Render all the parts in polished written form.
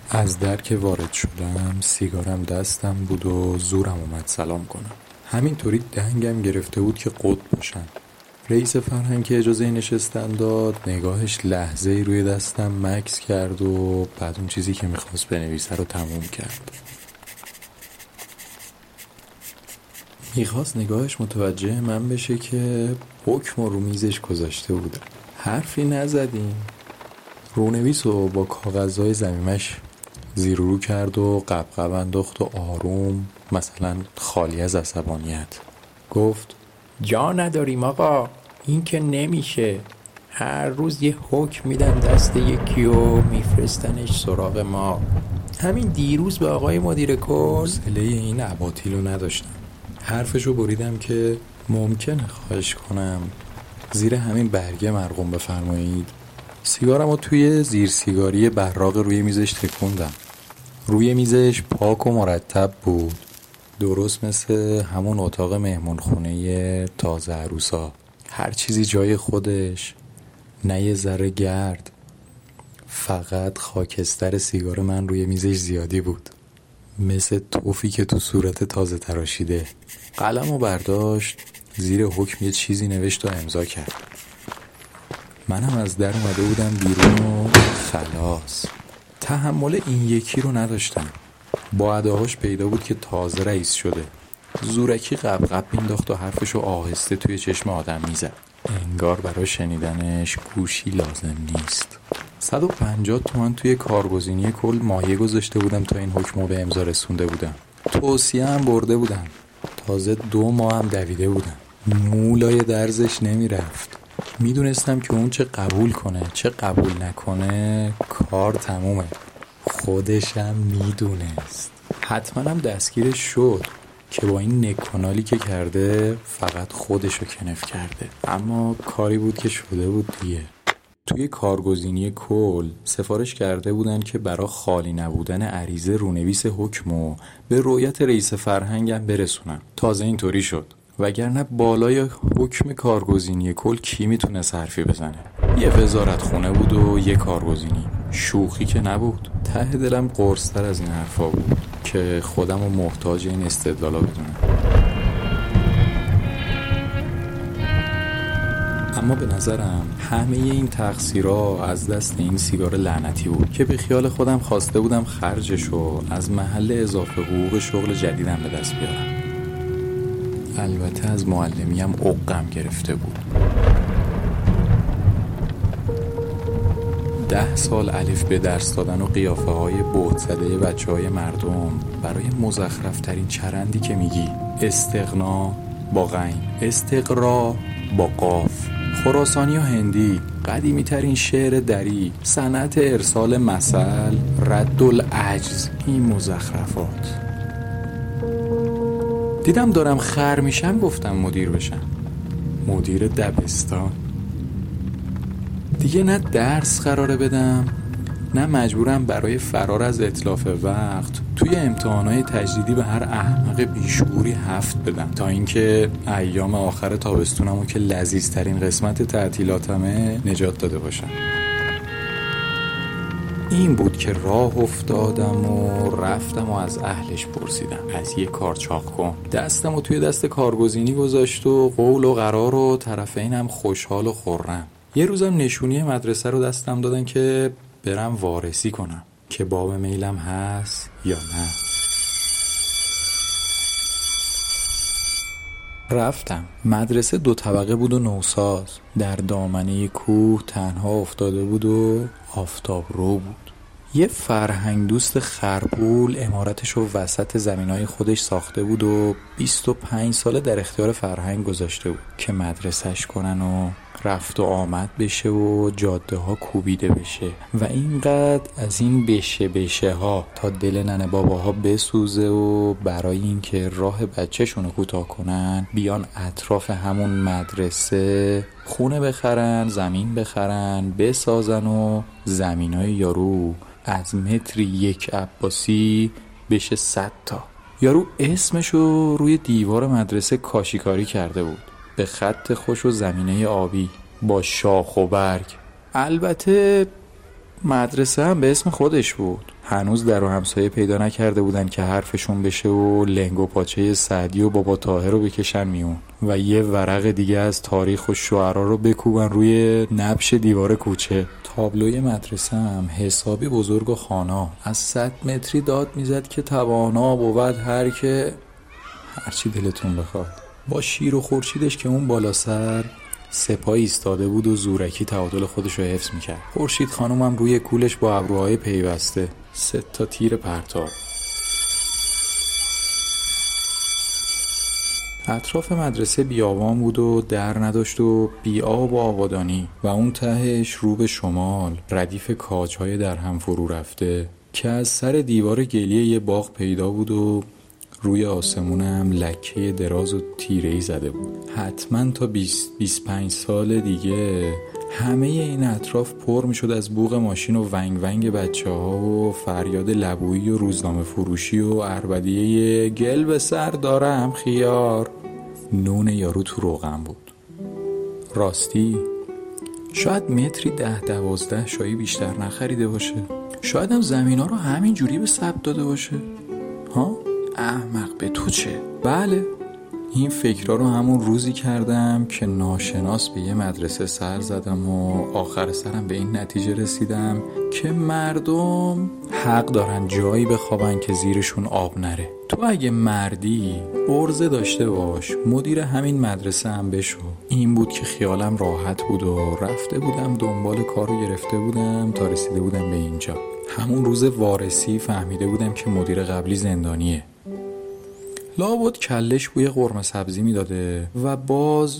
از در که وارد شدم سیگارم دستم بود و زورم اومد سلام کنم. همینطوری دنگم گرفته بود که قط باشم. رئیس فرهنگ که اجازه نشستن داد، نگاهش لحظه‌ای روی دستم مکث کرد و بعد اون چیزی که میخواست بنویسه رو تموم کرد. میخواست نگاهش متوجه من بشه که حکم رو میزش گذاشته بودم. حرفی نزدیم. رونویس رو با کاغذهای ضمیمش زیر و رو کرد و قبقب انداخت و آروم، مثلا خالی از عصبانیت گفت: جا نداریم آقا، این که نمیشه. هر روز یه حکم میدن دست یکی و میفرستنش سراغ ما. همین دیروز به آقای مدیر کل حوصله این اباطیل رو نداشتم. حرفشو بریدم که ممکنه خواهش کنم زیر همین برگه مرقوم بفرمایید. سیگارم رو توی زیر سیگاری براق روی میزش تکوندم. روی میزش پاک و مرتب بود، درست مثل همون اتاق مهمونخونه تازه عروسا. هر چیزی جای خودش، نه یه ذره گرد. فقط خاکستر سیگار من روی میزش زیادی بود، مثل توفی که تو صورت تازه تراشیده. قلمو برداشت، زیر حکم یه چیزی نوشت و امضا کرد. منم از در اومده بودم بیرون و خلاص. تحمل این یکی رو نداشتم. با اداهاش پیدا بود که تازه رئیس شده. زورکی قبقب مینداخت و حرفشو آهسته توی چشم آدم میزد، انگار برای شنیدنش گوشی لازم نیست. 150 تومن توی کارگزینی کل مایه گذاشته بودم تا این حکمو به امضا رسونده بودم. توصیه هم برده بودم. تازه 2 ماه هم دویده بودم. مولای درزش نمیرفت. میدونستم که اون چه قبول کنه چه قبول نکنه کار تمومه. خودشم میدونست. حتما هم دستگیرش شد که با این نکنالی که کرده فقط خودشو کنف کرده. اما کاری بود که شده بود دیگه. توی کارگزینی کل سفارش کرده بودن که برای خالی نبودن عریضه رونویس حکمو به رؤیت رئیس فرهنگم برسونن. تازه اینطوری شد، وگرنه بالای حکم کارگزینی کل کی میتونه حرفی بزنه؟ یه وزارت خونه بود و یه کارگزینی. شوخی که نبود. ته دلم قرص‌تر از این حرفا بود که خودم رو محتاج این استدلالا بدونم. اما به نظرم همه این تقصیرها از دست این سیگار لعنتی بود که به خیال خودم خواسته بودم خرجشو از محل اضافه حقوق شغل جدیدم به دست بیارم. البته از معلمیم عقم گرفته بود. 10 سال الف به درس دادن و قیافه های بعد زده بچه های مردم برای مزخرف ترین چرندی که میگی استغنا با غین، استقرا با قاف، خراسانی و هندی، قدیمی ترین شعر دری، صنعت ارسال مثل، رد العجز. این مزخرفات. دیدم دارم خر میشم، گفتم مدیر بشم. مدیر دبستان. دیگه نه درس قراره بدم، نه مجبورم برای فرار از اتلاف وقت توی امتحانات تجدیدی به هر احمق بیشعوری 7 بدم تا اینکه ایام آخر تابستونمو که لذیذترین قسمت تعطیلاتمه نجات داده باشم. این بود که راه افتادم و رفتم و از اهلش پرسیدم از یه کار چاق کن. دستم و توی دست کارگزینی گذاشت و قول و قرار و طرفینم خوشحال و خرم. یه روزم نشونی مدرسه رو دستم دادن که برم وارسی کنم که باب میلم هست یا نه. رفتم. مدرسه 2 طبقه بود و نوساز. در دامنه کوه تنها افتاده بود و آفتاب رو بود. یه فرهنگ دوست خرپول عمارتش رو وسط زمینای خودش ساخته بود و 25 ساله در اختیار فرهنگ گذاشته بود که مدرسهش کنن و رفت و آمد بشه و جاده ها کوبیده بشه و اینقدر از این بشه ها تا دل ننه باباها بسوزه و برای اینکه راه بچه‌شونو کوتاه کنن بیان اطراف همون مدرسه خونه بخرن، زمین بخرن، بسازن و زمینای یارو از متر 1 عباسی بشه 100 تا. یارو اسمشو روی دیوار مدرسه کاشیکاری کرده بود به خط خوش و زمینه آبی با شاخ و برگ. البته مدرسه هم به اسم خودش بود، هنوز در و همسایه پیدا نکرده بودن که حرفشون بشه و لنگ و پاچه سعدی و بابا طاهر رو بکشن میون و یه ورق دیگه از تاریخ و شعرا رو بکوبن روی نبش دیوار کوچه. تابلوی مدرسه هم حسابی بزرگ و خانا، از 100 متری داد میزد که توانا بود هرچی دلتون بخواد. با شیر و خورشیدش که اون بالا سر سپاهی ایستاده بود و زورکی تعادل خودش رو حفظ میکرد. خورشید خانم هم روی کولش با ابروهای پیوسته، 3 تیر پرتاب. اطراف مدرسه بیابان بود و در نداشت و بی آب و آبادانی و اون تهش رو به شمال ردیف کاج‌های در هم فرو رفته که از سر دیوار گلیه یه باغ پیدا بود و روی آسمون هم لکه دراز و تیره‌ای زده بود. حتما تا 20-25 سال دیگه همه این اطراف پر می شد از بوق ماشین و ونگ ونگ بچه ها و فریاد لبویی و روزنامه فروشی و عربدیه گل به سر دارم خیار. نون یارو تو روغن بود. راستی شاید متری 10-12 شایی بیشتر نخریده باشه. شاید هم زمین ها رو همین جوری به ثبت داده باشه. ها؟ احمق به تو چه؟ بله، این فکرها رو همون روزی کردم که ناشناس به یه مدرسه سر زدم و آخر سرم به این نتیجه رسیدم که مردم حق دارن جایی بخوابن که زیرشون آب نره. تو اگه مردی عرضه داشته باش مدیر همین مدرسه هم بشو. این بود که خیالم راحت بود و رفته بودم دنبال کارو گرفته بودم تا رسیده بودم به اینجا. همون روز وارسی فهمیده بودم که مدیر قبلی زندانیه. لابد کلش بوی قرمه سبزی میداده و باز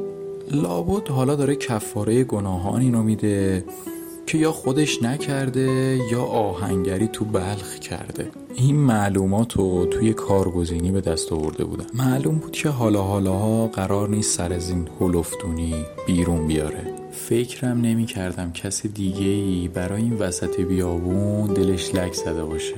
لابد حالا داره کفاره گناهانی رو میده که یا خودش نکرده یا آهنگری تو بلخ کرده. این معلومات رو توی کارگزینی به دست آورده بودم. معلوم بود که حالا قرار نیست سر از این هلفتونی بیرون بیاره. فکرم نمی کردم کسی دیگه‌ای برای این وسط بیابون دلش لک زده باشه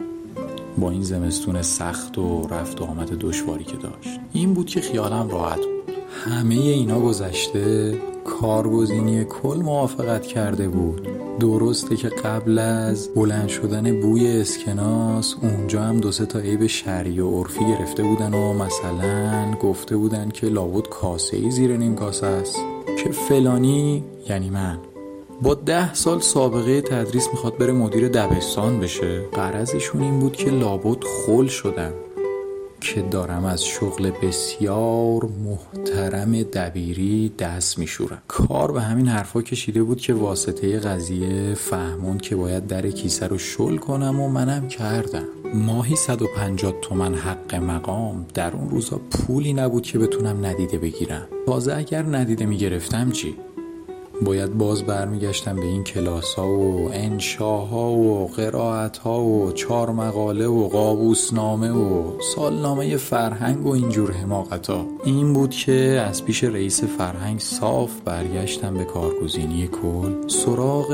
با این زمستون سخت و رفت و آمد دشواری که داشت. این بود که خیالم راحت بود. همه اینا گذشته، کارگزینی کل موافقت کرده بود. درسته که قبل از بلند شدن بوی اسکناس اونجا هم 2-3 تا عیب شرعی و عرفی گرفته بودن و مثلا گفته بودن که لابد کاسه‌ای زیر نیم کاسه است، که فلانی یعنی من با 10 سال سابقه تدریس میخواد بره مدیر دبستان بشه. غرضشون این بود که لابد خل شدم که دارم از شغل بسیار محترم دبیری دست میشورم. کار به همین حرفا کشیده بود که واسطه قضیه فهمون که باید در کیسه رو شل کنم و منم کردم. ماهی 150 تومن حق مقام در اون روزا پولی نبود که بتونم ندیده بگیرم. تازه اگر ندیده میگرفتم چی؟ باید باز برمیگشتم به این کلاس‌ها و انشاها و قرائت‌ها و 4 مقاله و قابوسنامه و سالنامه فرهنگ و اینجور حماقت‌ها. این بود که از پیش رئیس فرهنگ صاف برگشتم به کارگزینی کل، سراغ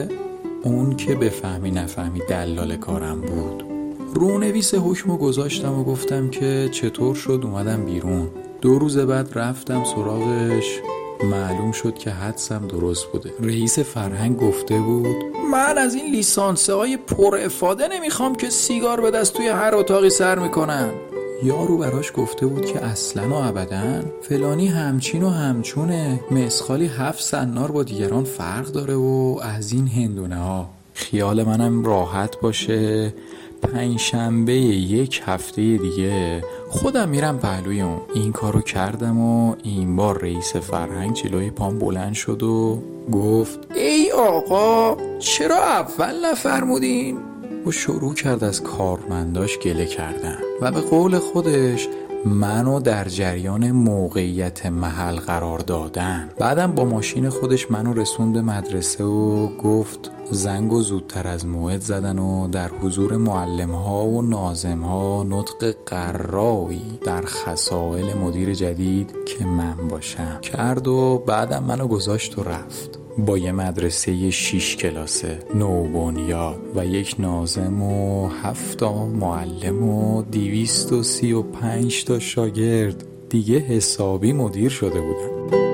اون که بفهمی نفهمی دلال کارم بود. رونویس حکمو گذاشتم و گفتم که چطور شد اومدم بیرون. 2 روز بعد رفتم سراغش. معلوم شد که حدسم درست بوده. رئیس فرهنگ گفته بود من از این لیسانسه های پر افاده نمیخوام که سیگار به دست توی هر اتاقی سر میکنن. یارو براش گفته بود که اصلا و ابدا فلانی همچین و همچونه، مسخالی 7 سنار با دیگران فرق داره و از این هندونه ها. خیال منم راحت باشه 5 شنبه 1 هفته دیگه خودم میرم پهلوی اون. این کارو کردم و این بار رئیس فرهنگ جلوی پام بلند شد و گفت ای آقا چرا اول نفرمودین؟ و شروع کرد از کارمنداش گله کردن و به قول خودش منو در جریان موقعیت محل قرار دادن. بعدم با ماشین خودش منو رسوند به مدرسه و گفت زنگو زودتر از موعد زدن و در حضور معلم‌ها و ناظم‌ها نطق قرایی در خصائل مدیر جدید که من باشم کرد و بعدم منو گذاشت و رفت با یه مدرسه 6 کلاسه نوبنیاد و 1 ناظم و 7 تا معلم و 235 تا شاگرد. دیگه حسابی مدیر شده بودم.